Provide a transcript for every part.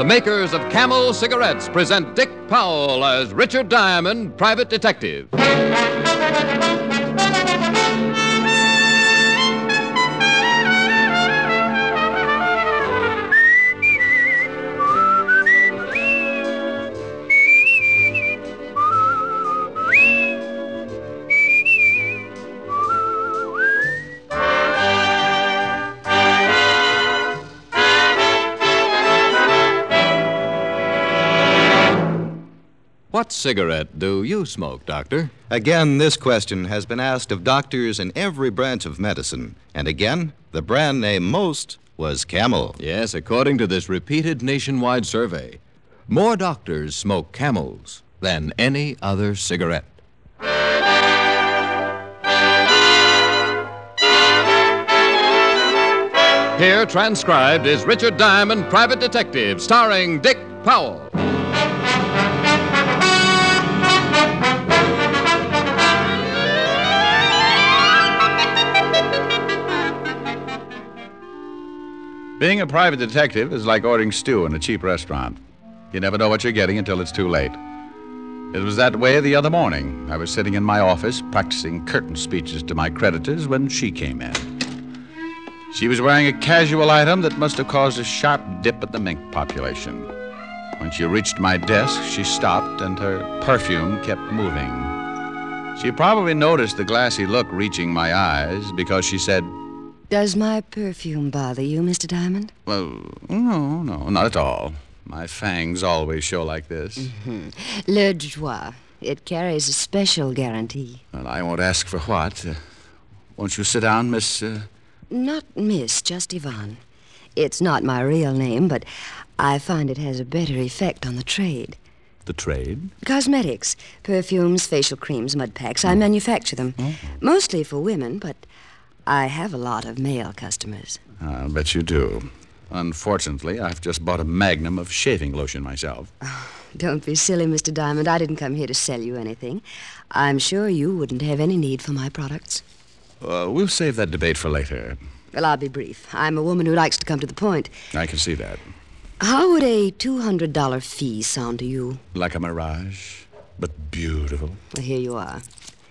The makers of Camel cigarettes present Dick Powell as Richard Diamond, private detective. What cigarette do you smoke, Doctor? Again, this question has been asked of doctors in every branch of medicine. And again, the brand name most was Camel. Yes, according to this repeated nationwide survey, more doctors smoke Camels than any other cigarette. Here, transcribed, is Richard Diamond, private detective, starring Dick Powell. Being a private detective is like ordering stew in a cheap restaurant. You never know what you're getting until it's too late. It was that way the other morning. I was sitting in my office practicing curtain speeches to my creditors when she came in. She was wearing a casual item that must have caused a sharp dip at the mink population. When she reached my desk, she stopped and her perfume kept moving. She probably noticed the glassy look reaching my eyes because she said, "Does my perfume bother you, Mr. Diamond?" "Well, no, not at all. My fangs always show like this." Mm-hmm. Le Joie. It carries a special guarantee. Well, I won't ask for what. Won't you sit down, Miss... Not Miss, just Yvonne. It's not my real name, but I find it has a better effect on the trade. The trade? Cosmetics. Perfumes, facial creams, mud packs. I manufacture them. Mostly for women, but I have a lot of male customers. I'll bet you do. Unfortunately, I've just bought a magnum of shaving lotion myself. Oh, don't be silly, Mr. Diamond. I didn't come here to sell you anything. I'm sure you wouldn't have any need for my products. We'll save that debate for later. Well, I'll be brief. I'm a woman who likes to come to the point. I can see that. How would a $200 fee sound to you? Like a mirage, but beautiful. Well, here you are.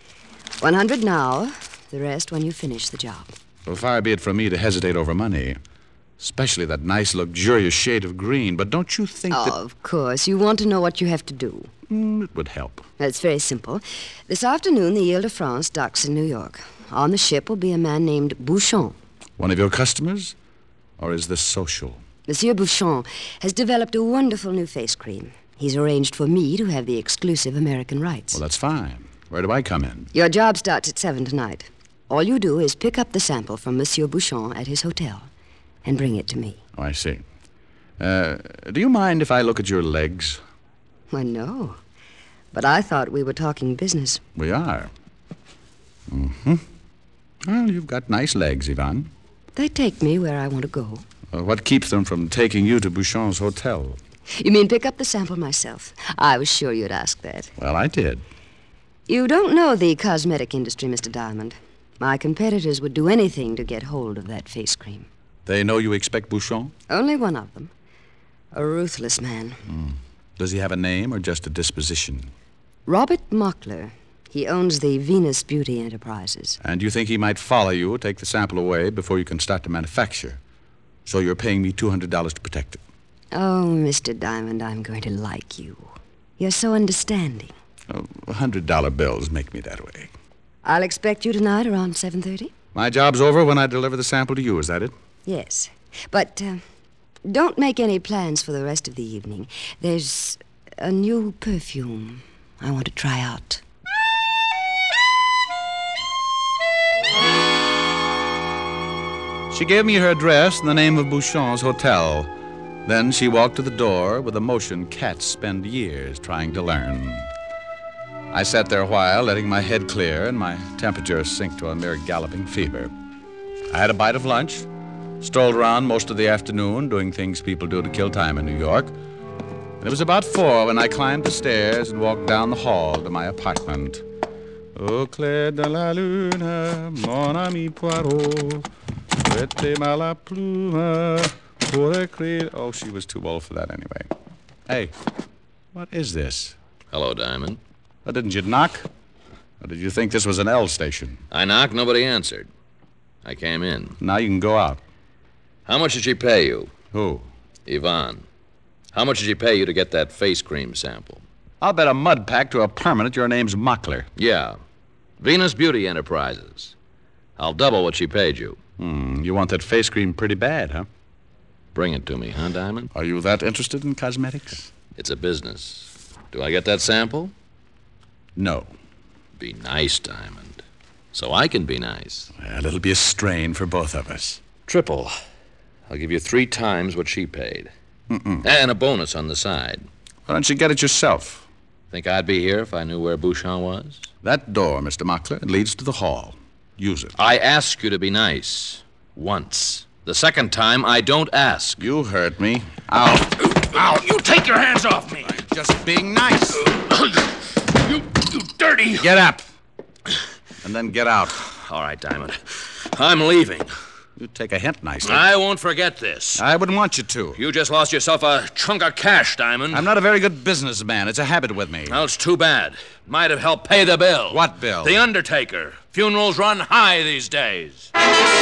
100 now. The rest when you finish the job. Well, far be it from me to hesitate over money, especially that nice, luxurious shade of green. But don't you think that... Oh, of course. You want to know what you have to do. It would help. It's very simple. This afternoon, the Ile-de-France docks in New York. On the ship will be a man named Bouchon. One of your customers? Or is this social? Monsieur Bouchon has developed a wonderful new face cream. He's arranged for me to have the exclusive American rights. Well, that's fine. Where do I come in? Your job starts at 7 tonight. All you do is pick up the sample from Monsieur Bouchon at his hotel and bring it to me. Oh, I see. Do you mind if I look at your legs? Why, no. But I thought we were talking business. We are. Mm-hmm. Well, you've got nice legs, Yvonne. They take me where I want to go. What keeps them from taking you to Bouchon's hotel? You mean pick up the sample myself? I was sure you'd ask that. Well, I did. You don't know the cosmetic industry, Mr. Diamond. My competitors would do anything to get hold of that face cream. They know you expect Bouchon? Only one of them. A ruthless man. Does he have a name or just a disposition? Robert Mockler. He owns the Venus Beauty Enterprises. And you think he might follow you, take the sample away before you can start to manufacture? So you're paying me $200 to protect it? Oh, Mr. Diamond, I'm going to like you. You're so understanding. Oh, $100 bills make me that way. I'll expect you tonight around 7:30. My job's over when I deliver the sample to you, is that it? Yes. But don't make any plans for the rest of the evening. There's a new perfume I want to try out. She gave me her address and the name of Bouchon's hotel. Then she walked to the door with a motion cats spend years trying to learn. I sat there a while, letting my head clear and my temperature sink to a mere galloping fever. I had a bite of lunch, strolled around most of the afternoon doing things people do to kill time in New York. And it was about 4 when I climbed the stairs and walked down the hall to my apartment. Au clair de la lune, mon ami Poirot, prêtez-moi la plume Pour creed. Oh, she was too old for that anyway. Hey, what is this? Hello, Diamond. Oh, didn't you knock? Or did you think this was an L station? I knocked, nobody answered. I came in. Now you can go out. How much did she pay you? Who? Yvonne. How much did she pay you to get that face cream sample? I'll bet a mud pack to a permanent your name's Mockler. Yeah. Venus Beauty Enterprises. I'll double what she paid you. You want that face cream pretty bad, huh? Bring it to me, huh, Diamond? Are you that interested in cosmetics? It's a business. Do I get that sample? No. Be nice, Diamond. So I can be nice. Well, it'll be a strain for both of us. Triple. I'll give you 3 times what she paid. And a bonus on the side. Why don't you get it yourself? Think I'd be here if I knew where Bouchon was? That door, Mr. Mockler, it leads to the hall. Use it. I ask you to be nice. Once. The second time, I don't ask. You heard me. Ow. Ow! You take your hands off me! I'm just being nice. You dirty... Get up. And then get out. All right, Diamond. I'm leaving. You take a hint nicely. I won't forget this. I wouldn't want you to. You just lost yourself a chunk of cash, Diamond. I'm not a very good businessman. It's a habit with me. Well, it's too bad. Might have helped pay the bill. What bill? The undertaker. Funerals run high these days.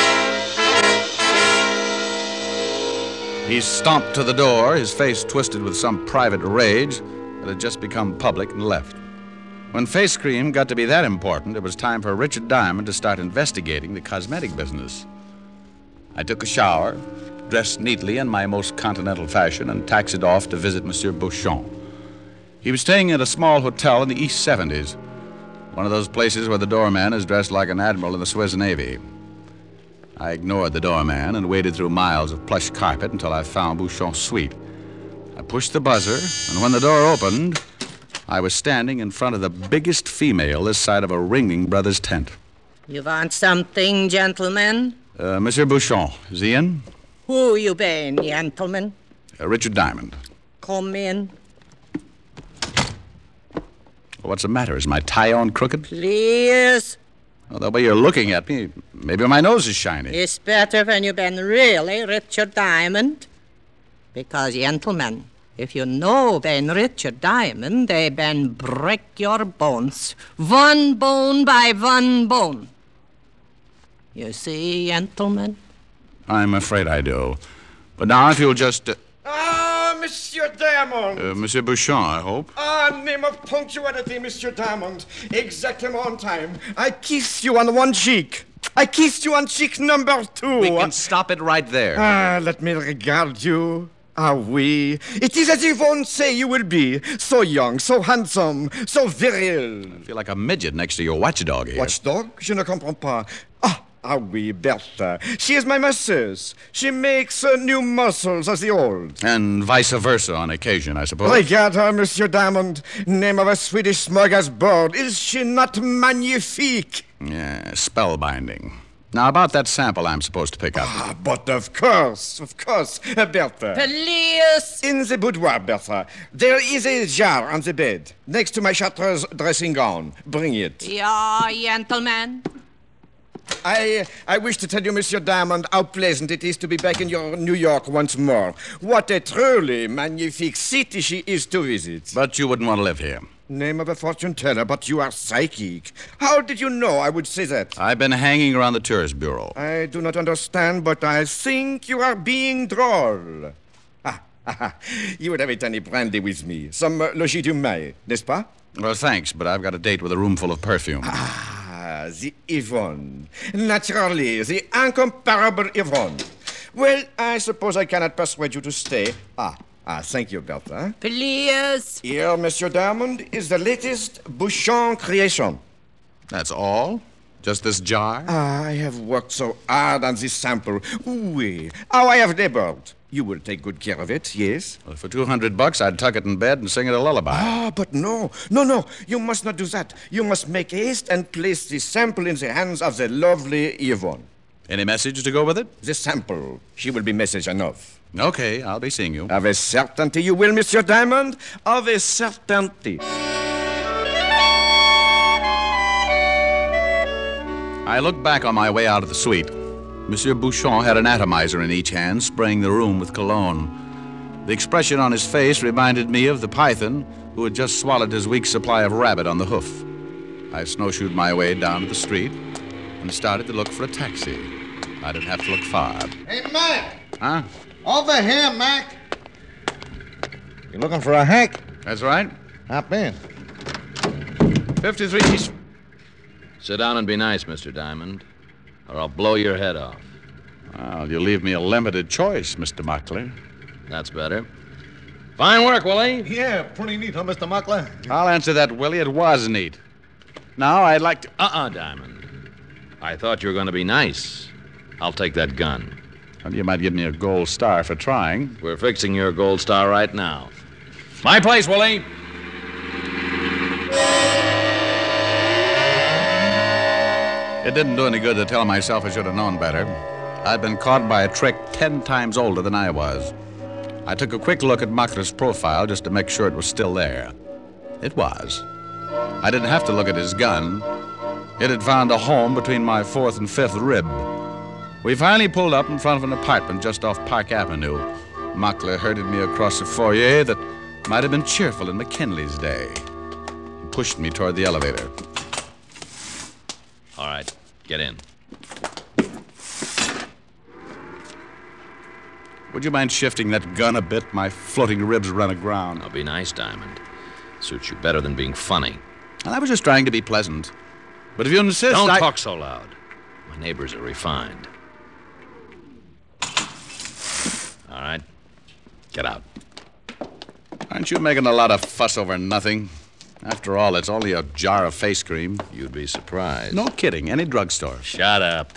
He stomped to the door, his face twisted with some private rage that had just become public, and left. When face cream got to be that important, it was time for Richard Diamond to start investigating the cosmetic business. I took a shower, dressed neatly in my most continental fashion, and taxied off to visit Monsieur Bouchon. He was staying at a small hotel in the East 70s, one of those places where the doorman is dressed like an admiral in the Swiss Navy. I ignored the doorman and waded through miles of plush carpet until I found Bouchon's suite. I pushed the buzzer, and when the door opened, I was standing in front of the biggest female this side of a Ringling Brothers tent. You want something, gentlemen? Monsieur Bouchon, is he in? Who you been, gentlemen? Richard Diamond. Come in. What's the matter? Is my tie on crooked? Please. Well, the way you're looking at me, maybe my nose is shiny. It's better when you been really Richard Diamond. Because, gentlemen, if you know Ben Richard Diamond, they ben break your bones. One bone by one bone. You see, gentlemen? I'm afraid I do. But now if you'll just... Monsieur Diamond! Monsieur Bouchon, I hope. Name of punctuality, Monsieur Diamond. Exactly on time. I kiss you on one cheek. I kissed you on cheek number 2. We can stop it right there. Let me regard you. Ah, oui. It is as Yvonne say you will be. So young, so handsome, so viril. I feel like a midget next to your watchdog here. Watchdog? Je ne comprends pas. Ah, oui, Bertha. She is my masseuse. She makes new muscles as the old. And vice versa on occasion, I suppose. Regard her, Monsieur Diamond. Name of a Swedish smorgasbord. Is she not magnifique? Yeah, spellbinding. Now, about that sample I'm supposed to pick up. But of course, Bertha. Please. In the boudoir, Bertha, there is a jar on the bed, next to my Chartreuse dressing gown. Bring it. Yeah, gentlemen. I wish to tell you, Monsieur Diamond, how pleasant it is to be back in your New York once more. What a truly magnifique city she is to visit. But you wouldn't want to live here. Name of a fortune teller, but you are psychic. How did you know I would say that? I've been hanging around the tourist bureau. I do not understand, but I think you are being droll. You would have a tiny brandy with me. Some logis du Mai, n'est-ce pas? Well, thanks, but I've got a date with a room full of perfume. The Yvonne. Naturally, the incomparable Yvonne. Well, I suppose I cannot persuade you to stay. Thank you, Bertha. Please. Here, Monsieur Diamond, is the latest Bouchon creation. That's all? Just this jar? I have worked so hard on this sample. Oui. How I have labored. You will take good care of it, yes? Well, for $200, I'd tuck it in bed and sing it a lullaby. But no. You must not do that. You must make haste and place the sample in the hands of the lovely Yvonne. Any message to go with it? The sample. She will be message enough. Okay, I'll be seeing you. Of a certainty you will, Monsieur Diamond. Of a certainty. I looked back on my way out of the suite. Monsieur Bouchon had an atomizer in each hand, spraying the room with cologne. The expression on his face reminded me of the python who had just swallowed his week's supply of rabbit on the hoof. I snowshoed my way down to the street and started to look for a taxi. I didn't have to look far. Hey, Mac! Huh? Over here, Mac! You looking for a hack? That's right. Hop in. 53 East. Sit down and be nice, Mr. Diamond, or I'll blow your head off. Well, you leave me a limited choice, Mr. Mockler. That's better. Fine work, Willie. Yeah, pretty neat, huh, Mr. Mockler? I'll answer that, Willie. It was neat. Now, I'd like to... Diamond. I thought you were going to be nice. I'll take that gun. Well, you might give me a gold star for trying. We're fixing your gold star right now. My place, Willie. It didn't do any good to tell myself I should have known better. I'd been caught by a trick 10 times older than I was. I took a quick look at Mockler's profile just to make sure it was still there. It was. I didn't have to look at his gun. It had found a home between my 4th and 5th rib. We finally pulled up in front of an apartment just off Park Avenue. Mockler herded me across a foyer that might have been cheerful in McKinley's day. He pushed me toward the elevator. All right, get in. Would you mind shifting that gun a bit? My floating ribs run aground. I'll be nice, Diamond. Suits you better than being funny. And I was just trying to be pleasant. But if you insist, Don't talk so loud. My neighbors are refined. All right, get out. Aren't you making a lot of fuss over nothing? After all, it's only a jar of face cream. You'd be surprised. No kidding. Any drugstore. Shut up.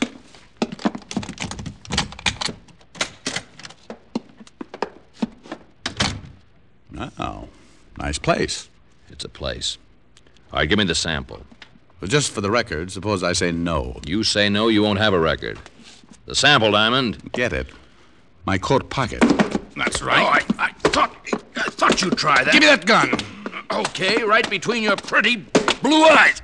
Oh, nice place. It's a place. All right, give me the sample. Well, just for the record, suppose I say no. You say no, you won't have a record. The sample, Diamond. Get it. My coat pocket. That's right. Oh, I thought you'd try that. Give me that gun. Okay, right between your pretty blue eyes.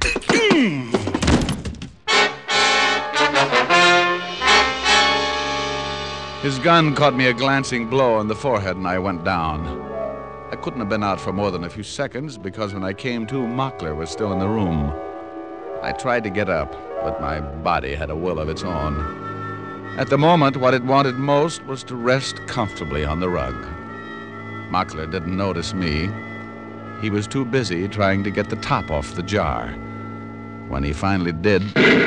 His gun caught me a glancing blow on the forehead, and I went down. I couldn't have been out for more than a few seconds because when I came to, Mockler was still in the room. I tried to get up, but my body had a will of its own. At the moment, what it wanted most was to rest comfortably on the rug. Mockler didn't notice me. He was too busy trying to get the top off the jar. When he finally did...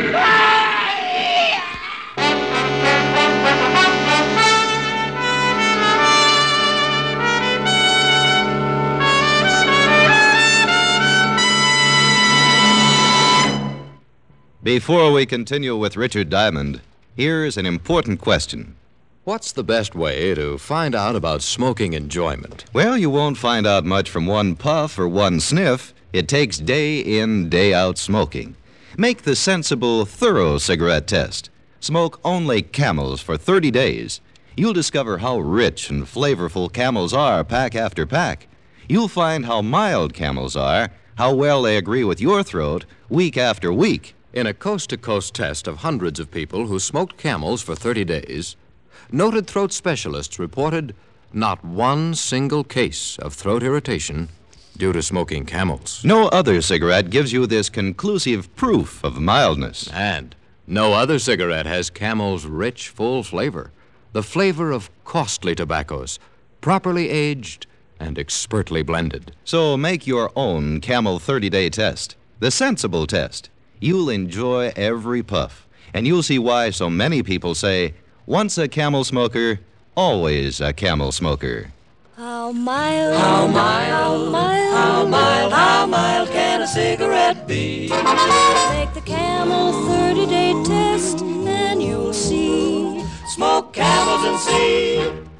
Before we continue with Richard Diamond, here's an important question. What's the best way to find out about smoking enjoyment? Well, you won't find out much from one puff or one sniff. It takes day in, day out smoking. Make the sensible, thorough cigarette test. Smoke only Camels for 30 days. You'll discover how rich and flavorful Camels are pack after pack. You'll find how mild Camels are, how well they agree with your throat week after week. In a coast-to-coast test of hundreds of people who smoked Camels for 30 days, noted throat specialists reported not one single case of throat irritation due to smoking Camels. No other cigarette gives you this conclusive proof of mildness. And no other cigarette has Camel's rich, full flavor, the flavor of costly tobaccos, properly aged and expertly blended. So make your own Camel 30-day test, the sensible test. You'll enjoy every puff, and you'll see why so many people say, once a Camel smoker, always a Camel smoker. How mild, how mild, how mild, how mild, how mild can a cigarette be? Take the Camel 30-day test, and you'll see. Smoke Camels and see.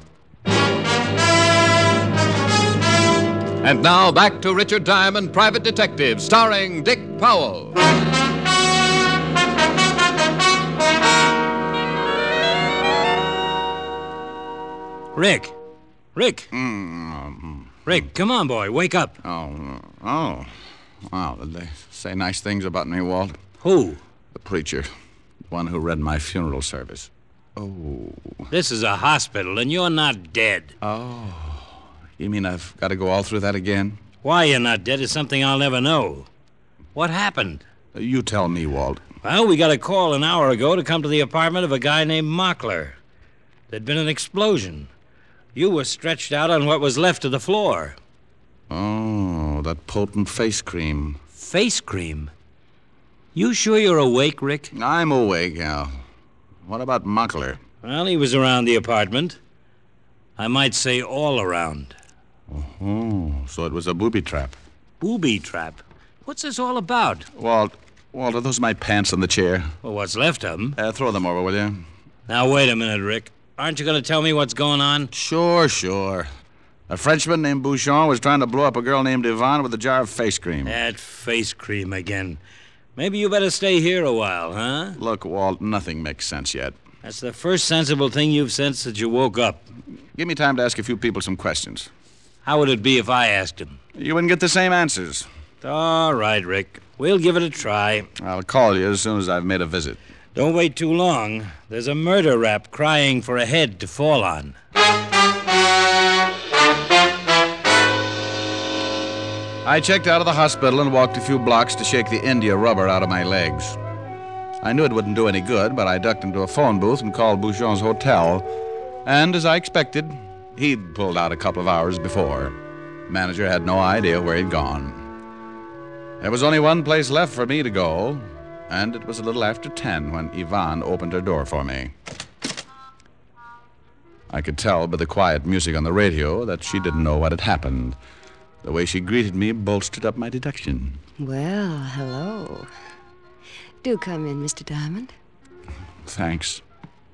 And now back to Richard Diamond, Private Detective, starring Dick Powell. Rick. Rick, come on, boy. Wake up. Oh. Wow, did they say nice things about me, Walt? Who? The preacher. The one who read my funeral service. Oh. This is a hospital, and you're not dead. Oh. You mean I've got to go all through that again? Why you're not dead is something I'll never know. What happened? You tell me, Walt. Well, we got a call an hour ago to come to the apartment of a guy named Mockler. There'd been an explosion. You were stretched out on what was left of the floor. Oh, that potent face cream. Face cream? You sure you're awake, Rick? I'm awake, Al. What about Mockler? Well, he was around the apartment. I might say all around. Oh, so it was a booby trap. Booby trap? What's this all about? Walt, are those my pants on the chair? Well, what's left of them. Throw them over, will you? Now, wait a minute, Rick. Aren't you going to tell me what's going on? Sure. A Frenchman named Bouchon was trying to blow up a girl named Yvonne with a jar of face cream. That face cream again. Maybe you better stay here a while, huh? Look, Walt, nothing makes sense yet. That's the first sensible thing you've said since you woke up. Give me time to ask a few people some questions. How would it be if I asked him? You wouldn't get the same answers. All right, Rick. We'll give it a try. I'll call you as soon as I've made a visit. Don't wait too long. There's a murder rap crying for a head to fall on. I checked out of the hospital and walked a few blocks to shake the India rubber out of my legs. I knew it wouldn't do any good, but I ducked into a phone booth and called Bouchon's hotel. And as I expected, he'd pulled out a couple of hours before. Manager had no idea where he'd gone. There was only one place left for me to go, and it was a little after 10 when Yvonne opened her door for me. I could tell by the quiet music on the radio that she didn't know what had happened. The way she greeted me bolstered up my deduction. Well, hello. Do come in, Mr. Diamond. Thanks.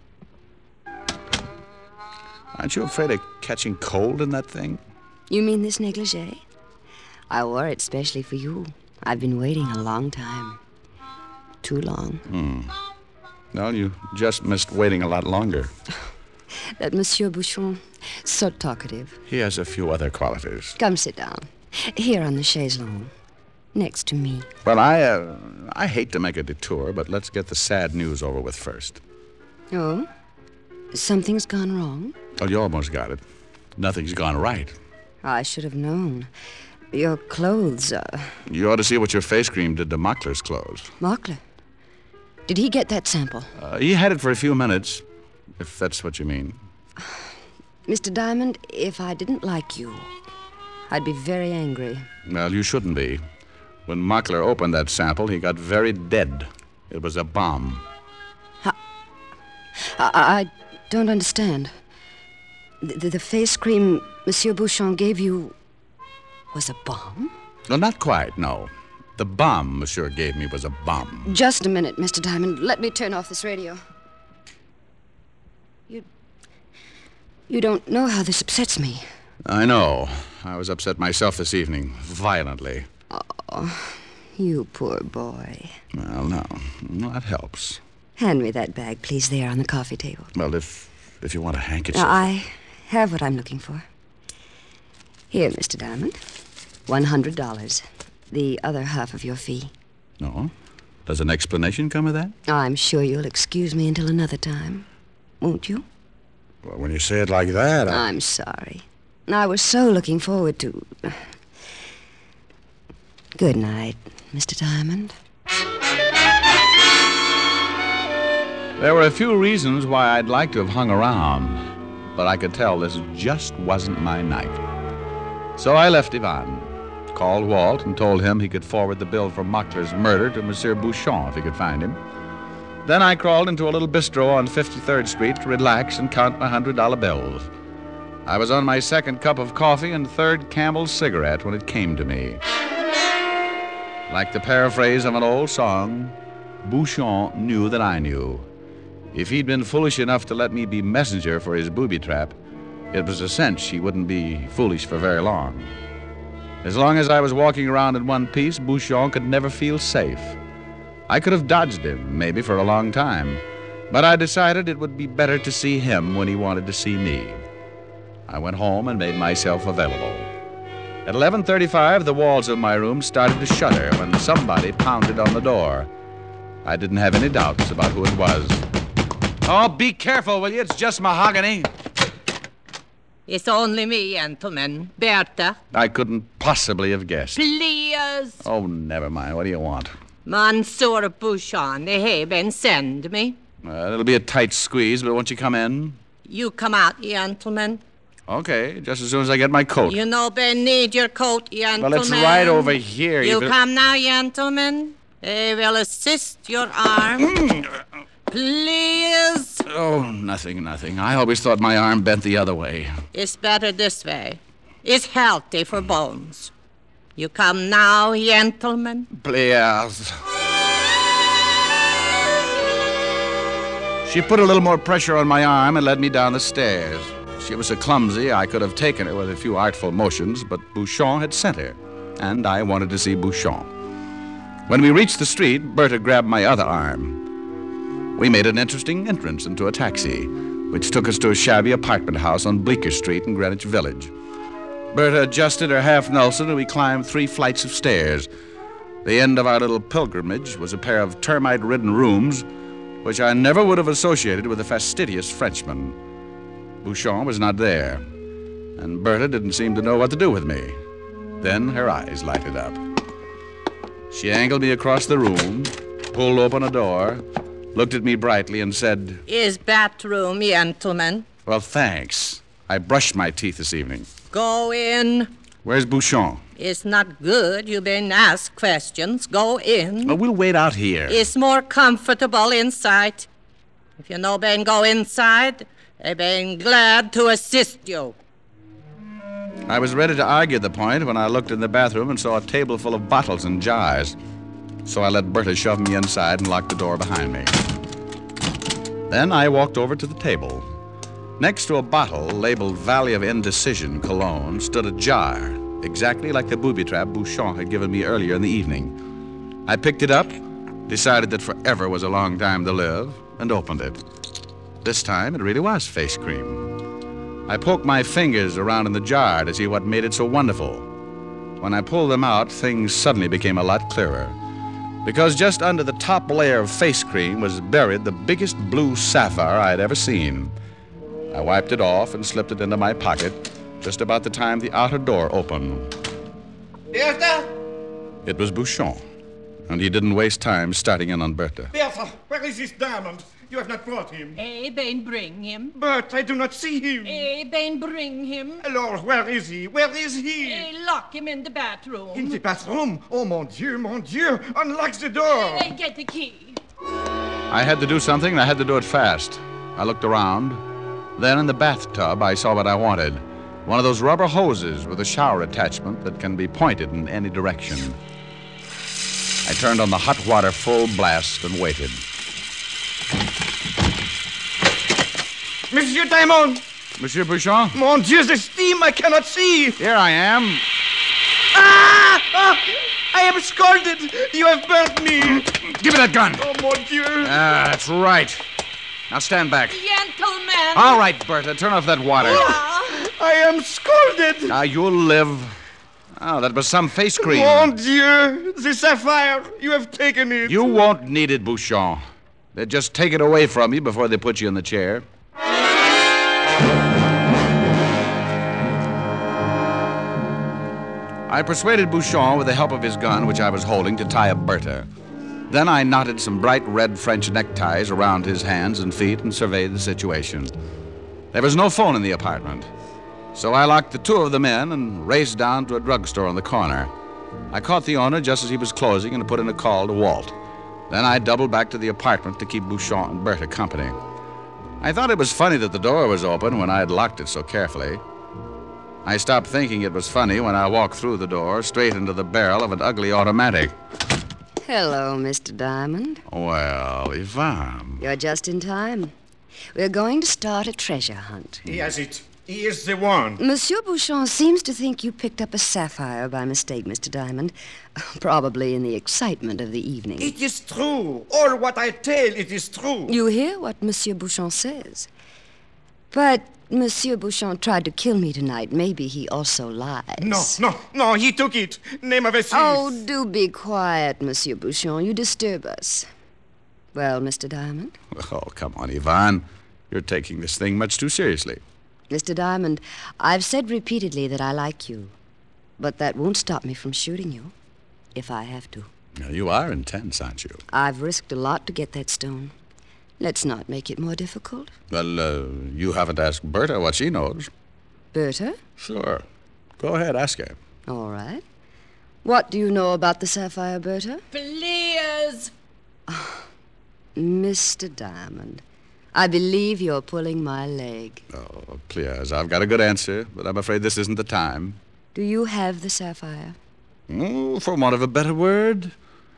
Aren't you afraid of catching cold in that thing? You mean this negligee? I wore it specially for you. I've been waiting a long time. Too long. Well, you just missed waiting a lot longer. That Monsieur Bouchon, so talkative. He has a few other qualities. Come sit down. Here on the chaise longue. Next to me. Well, I hate to make a detour, but let's get the sad news over with first. Oh? Something's gone wrong? Well, you almost got it. Nothing's gone right. I should have known. Your clothes, You ought to see what your face cream did to Mockler's clothes. Mockler? Did he get that sample? He had it for a few minutes, if that's what you mean. Mr. Diamond, if I didn't like you, I'd be very angry. Well, you shouldn't be. When Mockler opened that sample, he got very dead. It was a bomb. I don't understand. The face cream Monsieur Bouchon gave you was a bomb? Well, not quite, no. The bomb Monsieur gave me was a bomb. Just a minute, Mr. Diamond. Let me turn off this radio. You don't know how this upsets me. I know. I was upset myself this evening, violently. Oh, you poor boy. Well, no. That helps. Hand me that bag, please, there on the coffee table. Well, if you want a handkerchief... Now, I have what I'm looking for. Here, Mr. Diamond. $100. The other half of your fee. No? Does an explanation come of that? I'm sure you'll excuse me until another time. Won't you? Well, when you say it like that, I'm sorry. I was so looking forward to... Good night, Mr. Diamond. There were a few reasons why I'd like to have hung around, but I could tell this just wasn't my night. So I left Yvonne, called Walt, and told him he could forward the bill for Mockler's murder to Monsieur Bouchon if he could find him. Then I crawled into a little bistro on 53rd Street to relax and count my $100 bills. I was on my second cup of coffee and third Campbell's cigarette when it came to me. Like the paraphrase of an old song, Bouchon knew that I knew. If he'd been foolish enough to let me be messenger for his booby trap, it was a cinch he wouldn't be foolish for very long. As long as I was walking around in one piece, Bouchon could never feel safe. I could have dodged him, maybe for a long time, but I decided it would be better to see him when he wanted to see me. I went home and made myself available. At 11:35, the walls of my room started to shudder when somebody pounded on the door. I didn't have any doubts about who it was. Oh, be careful, will you? It's just mahogany. It's only me, gentlemen. Bertha. I couldn't possibly have guessed. Please. Oh, never mind. What do you want? Monsieur Bouchon, they have been send me. It'll be a tight squeeze, but won't you come in? You come out, gentlemen. Okay, just as soon as I get my coat. You know they need your coat, gentlemen. Well, it's right over here. You come now, gentlemen. They will assist your arm. Please. Oh, nothing. I always thought my arm bent the other way. It's better this way. It's healthy for bones. You come now, gentlemen. Please. She put a little more pressure on my arm and led me down the stairs. She was so clumsy, I could have taken her with a few artful motions, but Bouchon had sent her, and I wanted to see Bouchon. When we reached the street, Bertha grabbed my other arm. We made an interesting entrance into a taxi, which took us to a shabby apartment house on Bleecker Street in Greenwich Village. Bertha adjusted her half Nelson, and we climbed 3 flights of stairs. The end of our little pilgrimage was a pair of termite-ridden rooms, which I never would have associated with a fastidious Frenchman. Bouchon was not there, and Bertha didn't seem to know what to do with me. Then her eyes lighted up. She angled me across the room, pulled open a door, looked at me brightly, and said, Is bathroom, gentlemen. Well, thanks. I brushed my teeth this evening. Go in. Where's Bouchon? It's not good. You been asked questions. Go in. Oh, we'll wait out here. It's more comfortable inside. If you know Ben go inside, I been glad to assist you. I was ready to argue the point when I looked in the bathroom and saw a table full of bottles and jars. So I let Bertha shove me inside and lock the door behind me. Then I walked over to the table. Next to a bottle labeled Valley of Indecision Cologne stood a jar, exactly like the booby trap Bouchon had given me earlier in the evening. I picked it up, decided that forever was a long time to live, and opened it. This time it really was face cream. I poked my fingers around in the jar to see what made it so wonderful. When I pulled them out, things suddenly became a lot clearer. Because just under the top layer of face cream was buried the biggest blue sapphire I had ever seen. I wiped it off and slipped it into my pocket just about the time the outer door opened. Bertha? It was Bouchon, and he didn't waste time starting in on Bertha. Bertha, where is this diamond? You have not brought him. Ben bring him. But I do not see him. Ben bring him. Alors, where is he? Where is he? Lock him in the bathroom. In the bathroom? Oh, mon Dieu, unlock the door. Get the key. I had to do something, and I had to do it fast. I looked around. Then in the bathtub, I saw what I wanted. One of those rubber hoses with a shower attachment that can be pointed in any direction. I turned on the hot water full blast and waited. Monsieur Diamond! Monsieur Bouchon? Mon Dieu, the steam, I cannot see! Here I am. Ah! I am scalded! You have burnt me! Give me that gun! Oh, mon Dieu! That's right. Now stand back. Gentlemen! All right, Bertha, turn off that water. I am scalded! Now you'll live. Oh, that was some face cream. Mon Dieu! The sapphire! You have taken it! You won't need it, Bouchon. They'd just take it away from you before they put you in the chair. I persuaded Bouchon, with the help of his gun, which I was holding, to tie up Bertha. Then I knotted some bright red French neckties around his hands and feet and surveyed the situation. There was no phone in the apartment, so I locked the 2 of them in and raced down to a drugstore on the corner. I caught the owner just as he was closing and put in a call to Walt. Then I doubled back to the apartment to keep Bouchon and Bertha company. I thought it was funny that the door was open when I had locked it so carefully. I stopped thinking it was funny when I walked through the door straight into the barrel of an ugly automatic. Hello, Mr. Diamond. Well, Yvonne. You're just in time. We're going to start a treasure hunt. He has it. He is the one. Monsieur Bouchon seems to think you picked up a sapphire by mistake, Mr. Diamond. Probably in the excitement of the evening. It is true. All what I tell, it is true. You hear what Monsieur Bouchon says. But Monsieur Bouchon tried to kill me tonight. Maybe he also lies. No, he took it. Name of a thief. Oh, do be quiet, Monsieur Bouchon. You disturb us. Well, Mr. Diamond? Oh, come on, Yvonne. You're taking this thing much too seriously. Mr. Diamond, I've said repeatedly that I like you. But that won't stop me from shooting you, if I have to. Now, you are intense, aren't you? I've risked a lot to get that stone. Let's not make it more difficult. Well, you haven't asked Berta what she knows. Berta? Sure. Go ahead, ask her. All right. What do you know about the sapphire, Berta? Please. Mr. Diamond, I believe you're pulling my leg. Oh, please. I've got a good answer, but I'm afraid this isn't the time. Do you have the sapphire? Oh, for want of a better word,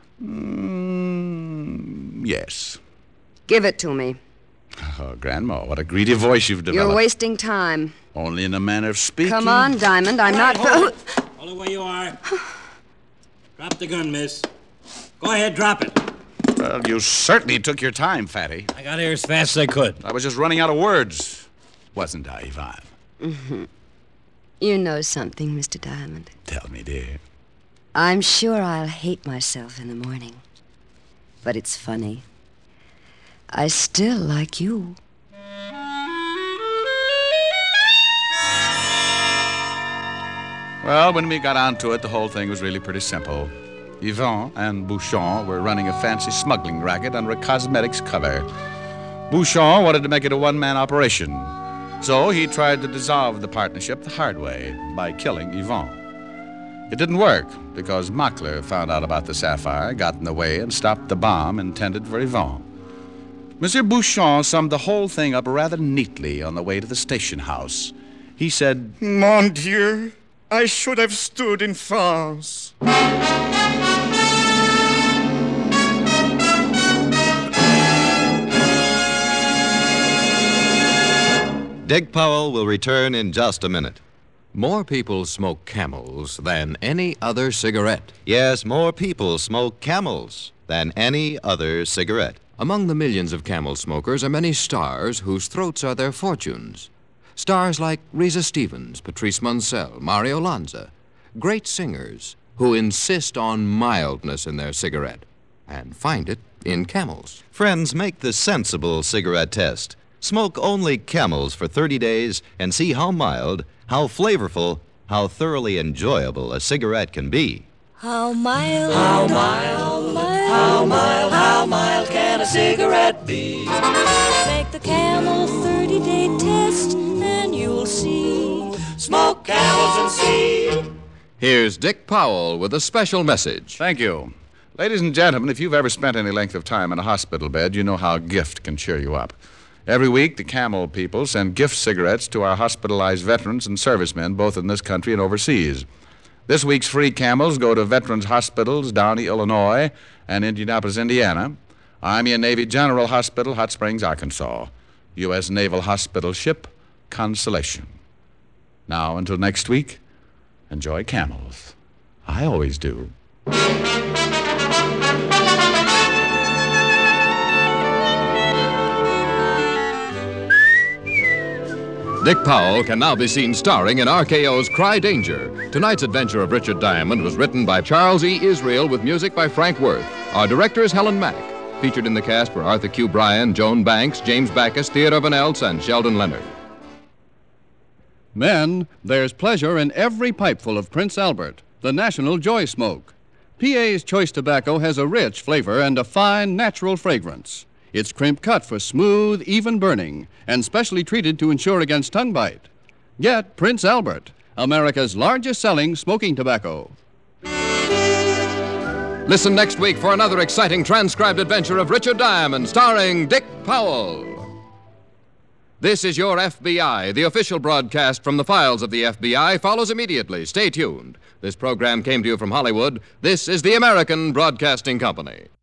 yes. Give it to me. Oh, Grandma, what a greedy voice you've developed. You're wasting time. Only in a manner of speaking. Come on, Diamond, I'm not... Hold it where you are. Drop the gun, miss. Go ahead, drop it. Well, you certainly took your time, Fatty. I got here as fast as I could. I was just running out of words. Wasn't I, Yvonne? Mm-hmm. You know something, Mr. Diamond. Tell me, dear. I'm sure I'll hate myself in the morning. But it's funny. I still like you. Well, when we got onto it, the whole thing was really pretty simple. Yvonne and Bouchon were running a fancy smuggling racket under a cosmetics cover. Bouchon wanted to make it a one-man operation, so he tried to dissolve the partnership the hard way by killing Yvonne. It didn't work because Mockler found out about the sapphire, got in the way, and stopped the bomb intended for Yvonne. Monsieur Bouchon summed the whole thing up rather neatly on the way to the station house. He said, Mon Dieu, I should have stood in France. Dick Powell will return in just a minute. More people smoke Camels than any other cigarette. Yes, more people smoke Camels than any other cigarette. Among the millions of Camel smokers are many stars whose throats are their fortunes. Stars like Reza Stevens, Patrice Munsell, Mario Lanza. Great singers who insist on mildness in their cigarette and find it in Camels. Friends, make the sensible cigarette test. Smoke only Camels for 30 days and see how mild, how flavorful, how thoroughly enjoyable a cigarette can be. How mild, how mild, how mild, how mild can a cigarette be? Make the Camel 30-day test and you'll see. Smoke Camels and see. Here's Dick Powell with a special message. Thank you. Ladies and gentlemen, if you've ever spent any length of time in a hospital bed, you know how gift can cheer you up. Every week, the Camel people send gift cigarettes to our hospitalized veterans and servicemen, both in this country and overseas. This week's free Camels go to Veterans Hospitals, Downey, Illinois, and Indianapolis, Indiana, Army and Navy General Hospital, Hot Springs, Arkansas, U.S. Naval Hospital Ship, Constellation. Now, until next week, enjoy Camels. I always do. Dick Powell can now be seen starring in RKO's Cry Danger. Tonight's adventure of Richard Diamond was written by Charles E. Israel with music by Frank Worth. Our director is Helen Mack. Featured in the cast were Arthur Q. Bryan, Joan Banks, James Backus, Theodore Van Eltz, and Sheldon Leonard. Men, there's pleasure in every pipeful of Prince Albert, the national joy smoke. PA's Choice Tobacco has a rich flavor and a fine, natural fragrance. It's crimp cut for smooth, even burning, and specially treated to ensure against tongue bite. Get Prince Albert, America's largest-selling smoking tobacco. Listen next week for another exciting transcribed adventure of Richard Diamond, starring Dick Powell. This is Your FBI. The official broadcast from the files of the FBI follows immediately. Stay tuned. This program came to you from Hollywood. This is the American Broadcasting Company.